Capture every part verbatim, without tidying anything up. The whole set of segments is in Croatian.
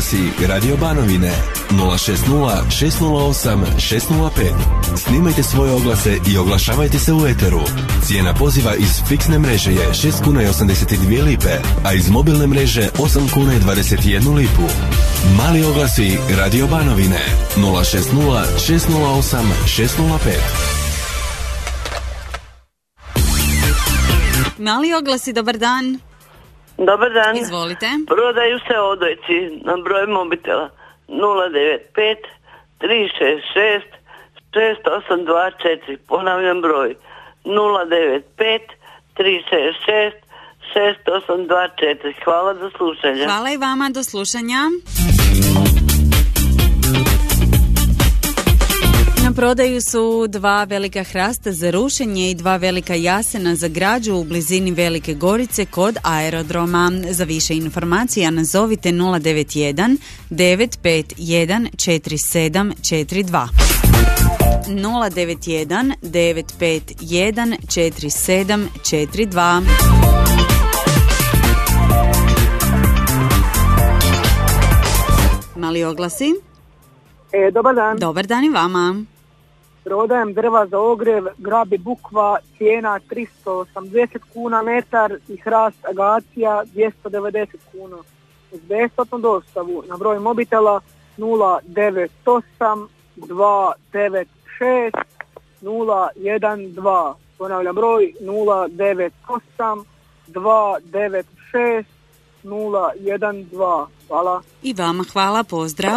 oglasi Radio Banovine nula šest nula šest nula osam šest nula pet. Snimajte svoje oglase i oglašavajte se u eteru. Cijena poziva iz fiksne mreže je šest kuna i osamdeset dvije lipe, a iz mobilne mreže osam kuna i dvadeset jednu lipu. Mali oglasi Radio Banovine nula šest nula šest nula osam šest nula pet. Mali oglasi, dobar dan. Dobar dan. Izvolite. Prodaju se odojci na broj mobitela nula devet pet tri šest šest šest osam dva četiri. Ponavljam broj nula devet pet tri šest šest šest osam dva četiri. Hvala, do slušanja. Hvala i vama, do slušanja. Na prodaju su dva velika hrasta za rušenje i dva velika jasena za građu u blizini Velike Gorice kod aerodroma. Za više informacija nazovite nula devet jedan devet pet jedan četiri sedam četiri dva. nula devet jedan devet pet jedan četiri sedam četiri dva. Mali oglasi. E, dobar dan. Dobar dan i vama. Prodajem drva za ogrev, grabi bukva, cijena tristo osamdeset kuna metar i hrast agacija dvjesto devedeset kuna. Uz besplatnu dostavu na broj mobitela nula devet osam dva devet šest nula jedan dva. Ponavljam broj nula devet osam dva devet šest nula jedan dva. Hvala. I vama hvala, pozdrav.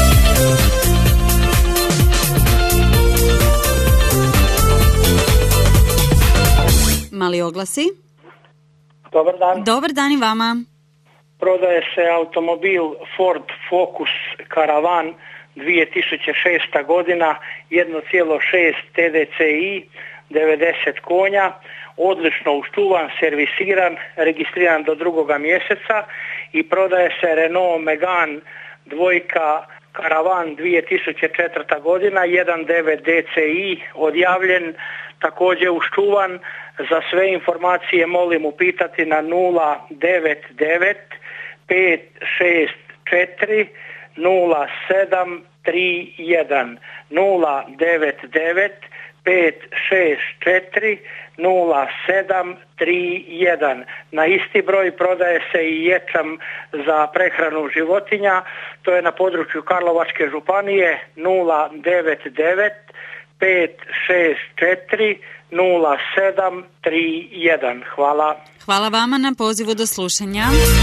Mali oglasi. Dobar dan. Dobar dan i vama. Prodaje se automobil Ford Focus Caravan dvije tisuće šesta godina, jedan zarez šest T D C I, devedeset konja, odlično uštuvan, servisiran, registriran do drugoga mjeseca i prodaje se Renault Megane dvojka Caravan dvije tisuće četvrta godina, jedan zarez devet D C I, odjavljen, također uštuvan. Za sve informacije molim upitati na nula devet devet pet šest četiri nula sedam tri jedan nula devet devet pet šest četiri nula sedam tri jedan. Na isti broj prodaje se i ječam za prehranu životinja, to je na području Karlovačke županije nula devet devet pet šest četiri nula sedam tri jedan. Hvala. Hvala vama na pozivu, do slušanja.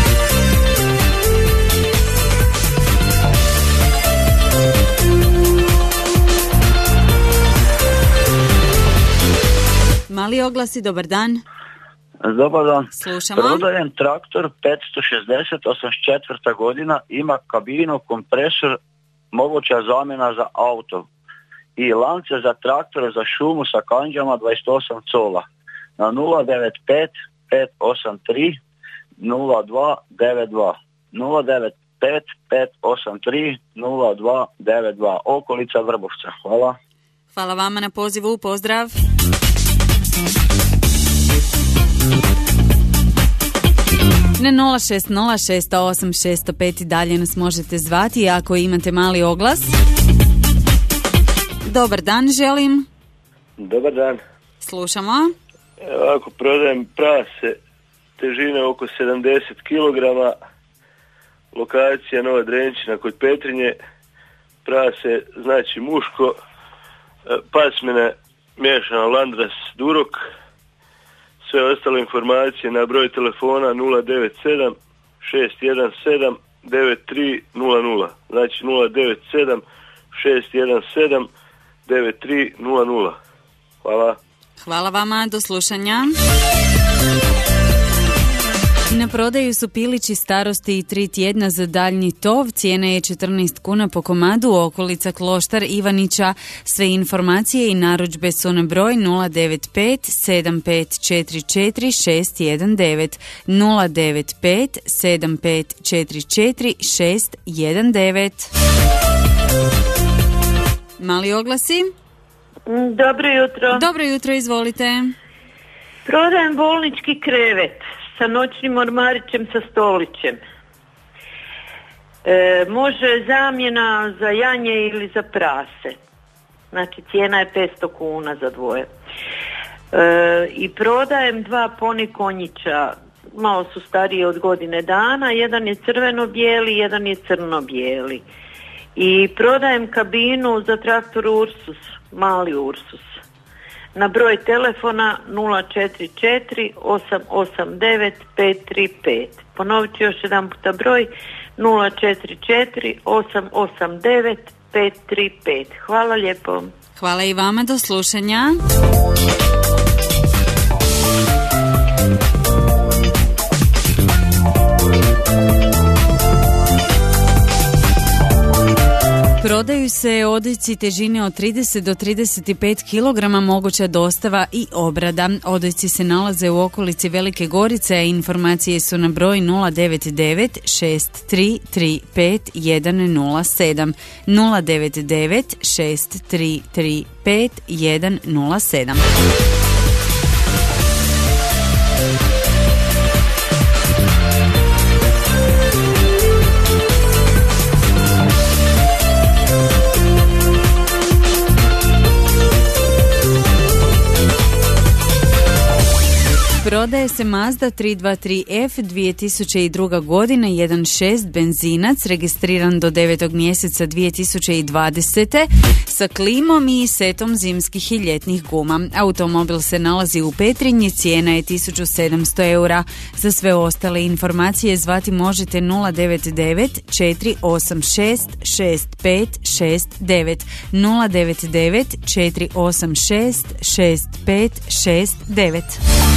Mali oglasi, dobar dan. Dobar dan. Slušamo. Prodajem traktor petsto šezdeset osamdeset četvrta godina, ima kabinu, kompresor, moguća zamjena za auto i lance za traktore za šumu sa kanđama dvadeset osam cola na nula devet pet pet osam tri nula dva devet dva nula devet pet pet osam tri nula dva devet dva, okolica Vrbovca. Hvala. Hvala vama na pozivu, pozdrav. Na nula šest nula šest osam šest pet dalje nas možete zvati ako imate mali oglas. Dobar dan, želim. Dobar dan. Slušamo. Evo, ako prodajem prase težine oko sedamdeset kilograma, lokacija Nova Drenčina kod Petrinje, prase znači muško, pasmine miješano Landras Durok, sve ostale informacije na broj telefona nula devet sedam šest jedan sedam devet tri nula nula, znači nula devet sedam šest jedan sedam devet tri nula nula. Hvala. Hvala vama, do slušanja. Na prodaju su pilići starosti i tri tjedna za daljnji tov. Cijena je četrnaest kuna po komadu, okolica Kloštar Ivanića. Sve informacije i narudžbe su na broj nula devet pet sedam pet četiri četiri šest jedan devet nula devet pet sedam pet četiri četiri šest jedan devet. Mali oglasi. Dobro jutro. Dobro jutro, izvolite. Prodajem bolnički krevet sa noćnim ormarićem sa stolićem. E, može zamjena za janje ili za prase. Znači cijena je petsto kuna za dvoje. E, I prodajem dva poni konjića, malo su stariji od godine dana, jedan je crveno-bijeli, jedan je crno-bijeli. I prodajem kabinu za traktor Ursus, mali Ursus. Na broj telefona nula četiri četiri osam osam devet pet tri pet. Ponovit ću još jedan puta broj nula četiri četiri osam osam devet pet tri pet. Hvala lijepo. Hvala i vama, do slušanja. Prodaju se odojci težine od trideset do trideset pet kilograma, moguća dostava i obrada. Odojci se nalaze u okolici Velike Gorice, a informacije su na broj nula devet devet šest tri tri pet jedan nula sedam nula devet devet šest tri tri pet jedan nula sedam. Prodaje se Mazda tri dva tri F dvije tisuće druga godina, jedan šest benzinac, registriran do devetog mjeseca dvije tisuće dvadesete sa klimom i setom zimskih i ljetnih guma. Automobil se nalazi u Petrinji, cijena je tisuću sedamsto eura. Za sve ostale informacije zvati možete nula devet devet četiri osam šest šest pet šest devet nula devet devet četiri osam šest šest pet šest devet.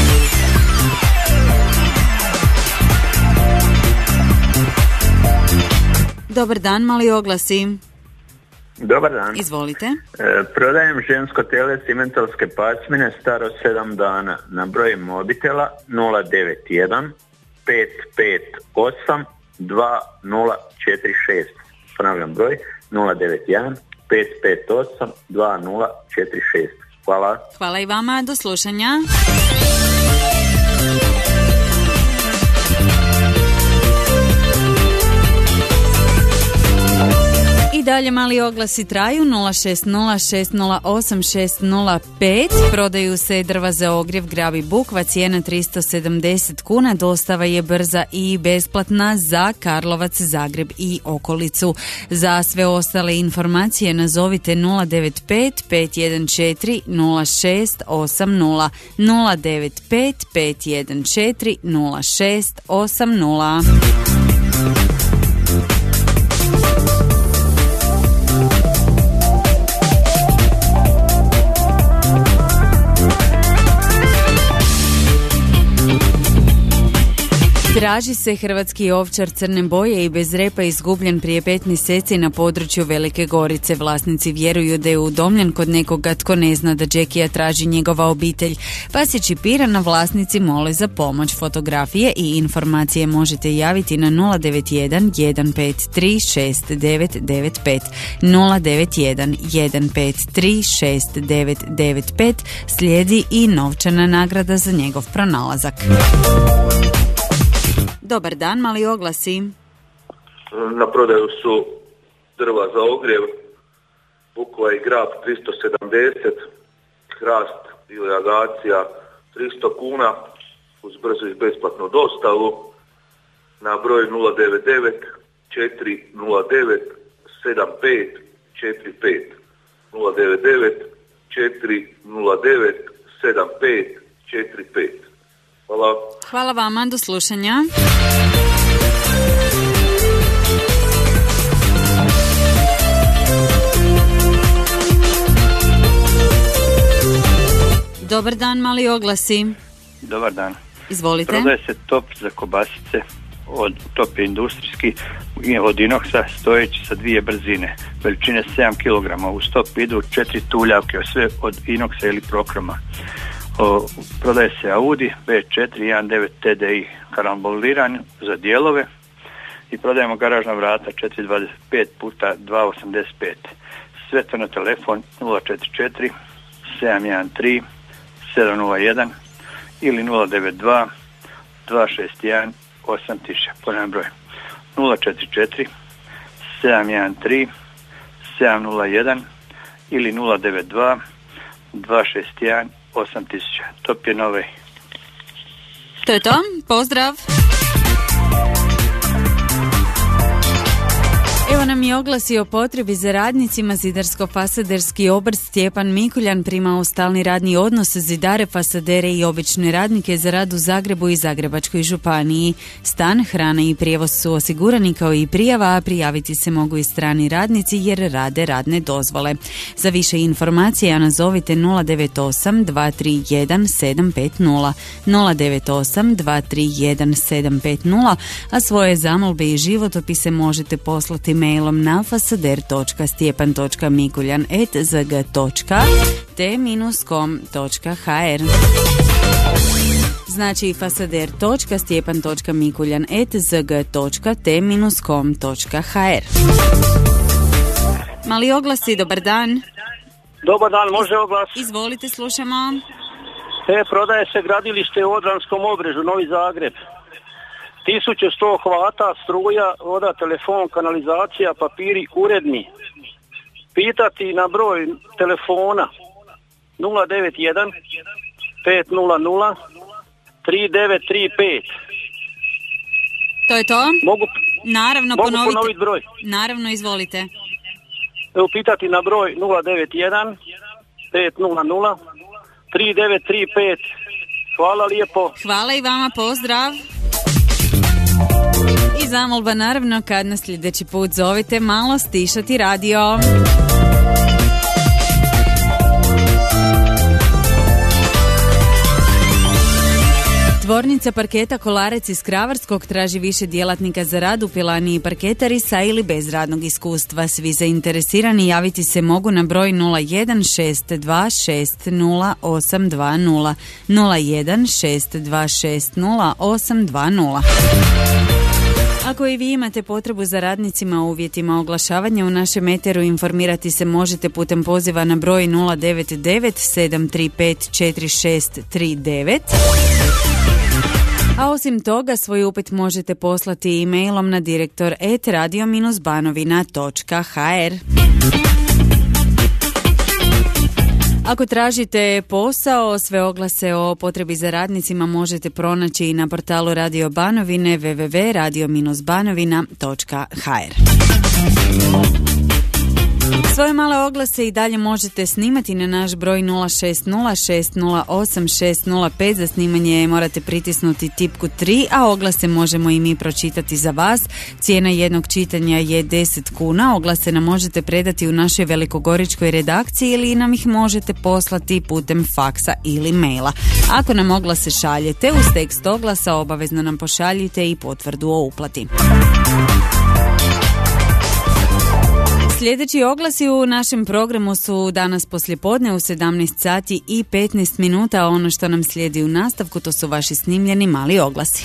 Dobar dan, mali oglasi. Dobar dan. Izvolite. E, prodajem žensko tele simentalske pasmine staro sedam dana. Na broj mobitela nula devet jedan pet pet osam dva nula četiri šest. Ponavljam broj nula devet jedan pet pet osam dva nula četiri šest. Hvala. Hvala i vama, do slušanja. I dalje mali oglasi traju nula šest nula šest nula osam šest nula pet. Prodaju se drva za ogrjev Grabi Bukva, cijena tristo sedamdeset kuna, dostava je brza i besplatna za Karlovac, Zagreb i okolicu. Za sve ostale informacije nazovite nula devet pet pet jedan četiri nula šest osam nula nula devet pet pet jedan četiri nula šest osam nula. Traži se hrvatski ovčar crne boje i bez repa izgubljen prije pet mjeseci na području Velike Gorice. Vlasnici vjeruju da je udomljen kod nekoga tko ne zna da Džekija traži njegova obitelj. Pas je čipiran, a vlasnici mole za pomoć. Fotografije i informacije možete javiti na nula devet jedan jedan pet tri šest devet devet pet nula devet jedan jedan pet tri šest devet devet pet. Slijedi i novčana nagrada za njegov pronalazak. Dobar dan, mali oglasi. Na prodaju su drva za ogrjev, bukva i grab tristo sedamdeset, hrast ili agacija tristo kuna uz brzu i besplatnu dostavu na broj nula devet devet četiri nula devet sedam pet četiri pet nula devet devet četiri nula devet sedam pet četiri pet. Hvala. Hvala vama, do slušanja. Dobar dan, mali oglasi. Dobar dan. Izvolite. Prodaje se top za kobasice od top je industrijski od inoksa, stojeći sa dvije brzine, veličine sedam kilograma. U top idu četiri tuljavke, sve od inoksa ili prokroma. O, prodaje se Audi B četiri jedan devet T D I karamboliran za dijelove i prodajemo garažna vrata četiri dvadeset pet puta dva osamdeset pet. Sve to na telefon nula četiri četiri sedam jedan tri sedam nula jedan ili nula devet dva dva šest jedan osam tisuća. Ponavljam broj nula četiri četiri sedam jedan tri sedam nula jedan ili nula devet dva dva šest jedan osam tisuća. Top je Nove. To je to. Pozdrav. Evo nam i oglasi o potrebi za radnicima. Zidarsko-fasaderski obrt Stjepan Mikuljan prima u stalni radni odnos zidare, fasadere i obične radnike za rad u Zagrebu i Zagrebačkoj županiji. Stan, hrana i prijevoz su osigurani kao i prijava, a prijaviti se mogu i strani radnici jer rade radne dozvole. Za više informacija nazovite nula devet osam dva tri jedan sedam pet nula nula devet osam dva tri jedan sedam pet nula, a svoje zamolbe i životopise možete poslati mailom na fasader točka stjepan točka mikuljan at z g točka t com točka h r. Znači fasader točka stjepan točka mikuljan at z g točka t com točka h r. Mali oglasi, dobar dan. Dobar dan, može oglas? Izvolite, slušamo. E, prodaje se gradilište u Odranskom obrežu, Novi Zagreb. tisuću sto hvata, struja, voda, telefon, kanalizacija, papiri, uredni. Pitati na broj telefona nula devet jedan pet nula nula tri devet tri pet. To je to? Mogu, Naravno, mogu ponovite. ponoviti broj. Naravno, izvolite. Evo, pitati na broj nula devet jedan pet nula nula tri devet tri pet. Hvala lijepo. Hvala i vama, pozdrav. I zamolba naravno kad nas sljedeći put zovite malo stišati radio. Tvornica parketa Kolarec iz Kravarskog traži više djelatnika za rad u pilani parketari sa ili bez radnog iskustva. Svi zainteresirani javiti se mogu na broj nula jedan šest dva šest nula osam dva nula nula jedan šest dva šest nula osam dva nula. Ako i vi imate potrebu za radnicima u uvjetima oglašavanja u našem eteru, informirati se možete putem poziva na broj nula devet devet sedam tri pet četiri šest tri devet. A osim toga, svoj upit možete poslati e-mailom na direktor at radio banovina točka h r. Ako tražite posao, sve oglase o potrebi za radnicima možete pronaći i na portalu Radio Banovine w w w točka radio banovina točka h r. Svoje male oglase i dalje možete snimati na naš broj nula šest nula šest nula osam šest nula pet. Za snimanje morate pritisnuti tipku tri, a oglase možemo i mi pročitati za vas. Cijena jednog čitanja je deset kuna. Oglase nam možete predati u našoj velikogoričkoj redakciji ili nam ih možete poslati putem faksa ili maila. Ako nam oglase šaljete, uz tekst oglasa obavezno nam pošaljite i potvrdu o uplati. Sljedeći oglasi u našem programu su danas poslijepodne u sedamnaest sati i petnaest minuta, a ono što nam slijedi u nastavku to su vaši snimljeni mali oglasi.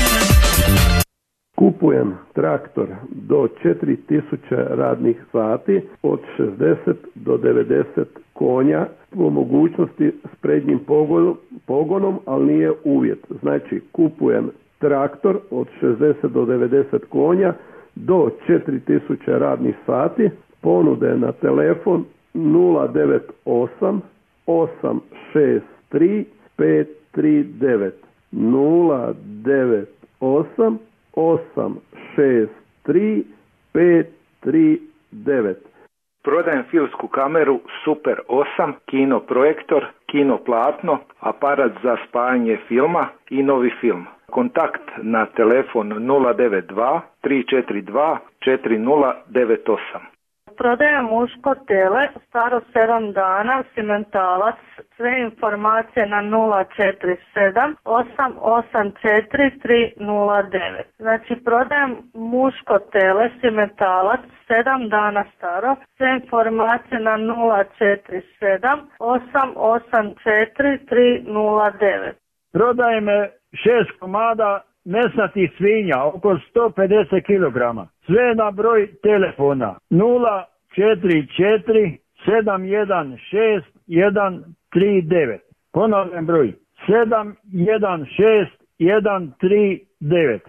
Kupujem traktor do četiri tisuće radnih sati od šezdeset do devedeset konja, po mogućnosti s prednjim pogonom, pogonom, ali nije uvjet. Znači kupujem traktor od šezdeset do devedeset konja do četiri tisuće radnih sati, ponude na telefon nula devet osam osam šest tri pet tri devet nula devet osam osam šest tri pet tri devet. Prodajem filmsku kameru Super osam, kino projektor, kino platno, aparat za spajanje filma i novi film. Kontakt na telefon nula devet dva tri četiri dva četiri nula devet osam. Prodajem muško tele, staro sedam dana, simentalac, sve informacije na nula četiri sedam osam osam četiri tri nula devet. Znači prodajem muško tele, simentalac, sedam dana staro, sve informacije na nula četiri sedam osam osam četiri tri nula devet. Prodajem šest komada mesnatih svinja, oko sto pedeset kilograma. Sve na broj telefona nula četiri četiri sedam jedan šest jedan tri devet. Ponavljam broj sedam jedan šest jedan tri devet.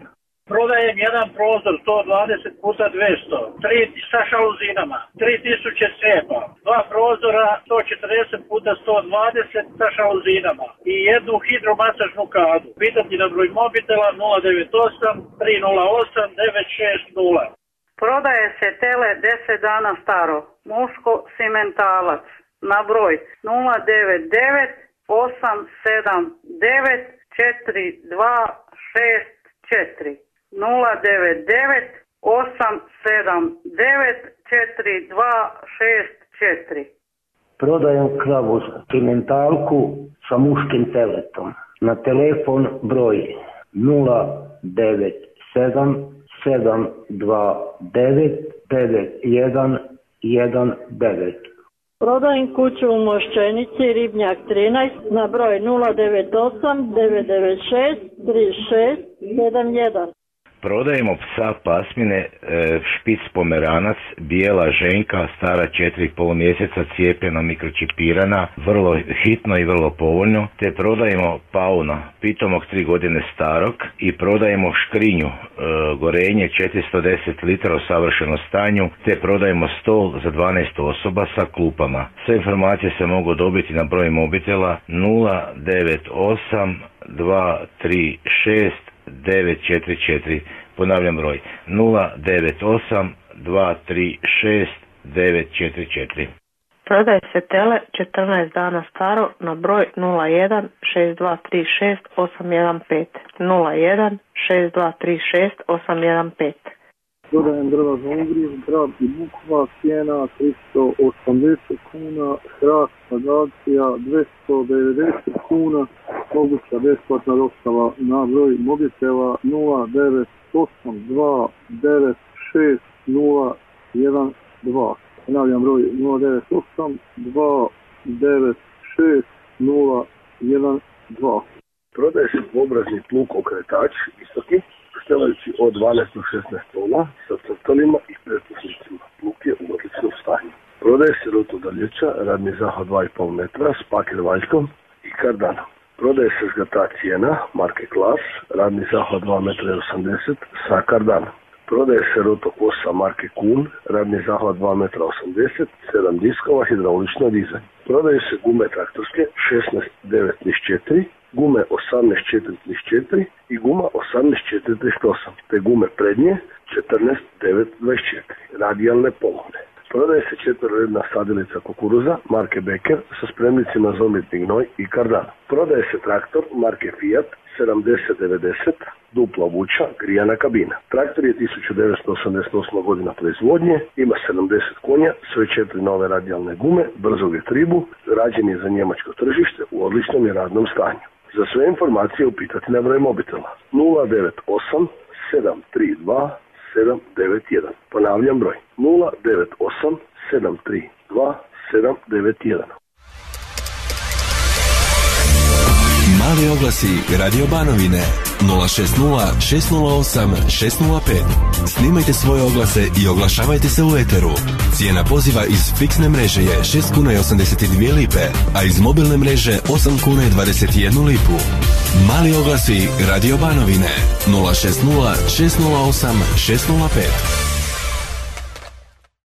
Prodajem jedan prozor sto dvadeset puta dvjesto, tri sa šaluzinama, tri tisuće cijepa, dva prozora sto četrdeset puta sto dvadeset sa šaluzinama i jednu hidromasažnu kadu. Pitati na broj mobitela nula devet osam tri nula osam devet šest nula. Prodaje se tele deset dana staro, muško simentalac, na broj nula devet devet osam sedam devet četiri dva šest četiri. nula devet devet osam sedam devet četiri dva šest četiri. Prodajem kravu simentalku sa muškim teletom. Na telefon broj nula devet sedam sedam dva devet devet jedan jedan devet. Prodajem kuću u Moščenici, Ribnjak trinaest, na broj nula devet osam devet devet šest tri šest sedam jedan. Prodajemo psa pasmine e, špic pomeranac, bijela ženka, stara četiri i pol mjeseca, cijepljena, mikročipirana, vrlo hitno i vrlo povoljno, te prodajemo pauna, pitomog tri godine starog, i prodajemo škrinju, e, gorenje četiristo deset litara u savršenom stanju, te prodajemo stol za dvanaest osoba sa klupama. Sve informacije se mogu dobiti na broj mobitela nula devet osam dva tri šest devet četiri četiri. Ponavljam broj nula devet osam dva tri šest devet četiri četiri. Prodaje se tele četrnaest dana staro na broj nula jedan šest dva tri šest osam jedan pet. nula jedan šest dva tri šest osam jedan pet. Prodajem drva za ugrijev, grab i bukva, cijena tristo osamdeset kuna, hrast agacija dvjesto devedeset kuna, moguća besplatna dostava na broj mobitela nula devet osam dva devet šest nula jedan dva. Ponavljam broj nula devet osam dva devet šest nula jedan dva. Prodaje se dvobrazni plug okretač visoki, stelajući od dvanaest do šesnaest tona sa crtalima i pretpusnicima. Plug je u odličnom stanju. Prodaje se rotodaljeća, radni zahvat dva i pol metra s paker valjkom i kardanom. Prodaje se žgata cijena marke Klas, radni zahvat dva metra i osamdeset sa kardanom. Prodaje se rotokosa marke Kun, radni zahvat dva metra i osamdeset, sedam diskova, hidraulično dizanje. Prodaju se gume traktorske šesnaest devet četiri, gume osamnaest četiri četiri i guma osamnaest četiri osam, te gume prednje četrnaest devet dvadeset četiri, radijalne polovne. Prodaje se četveroredna sadilica kukuruza marke Becker sa spremnicima za umjetni gnoj i kardan. Prodaje se traktor marke Fiat sedamdeset devedeset, dupla vuča, grijana kabina. Traktor je tisuću devetsto osamdeset osma godina proizvodnje, ima sedamdeset konja, sve četiri nove radijalne gume, brzog je tribu, rađen je za njemačko tržište, u odličnom je radnom stanju. Za sve informacije upitati na broj mobitela nula devet osam sedam tri dva sedam devet jedan. Ponavljam broj nula devet osam sedam tri dva sedam devet jedan. Mali oglasi Radio Banovine nula šest nula šest nula osam šest nula pet. Snimajte svoje oglase i oglašavajte se u eteru. Cijena poziva iz fiksne mreže je šest kuna i osamdeset dvije lipe, a iz mobilne mreže osam kuna i dvadeset jednu lipu. Mali oglasi Radio Banovine nula šest nula šest nula osam šest nula pet.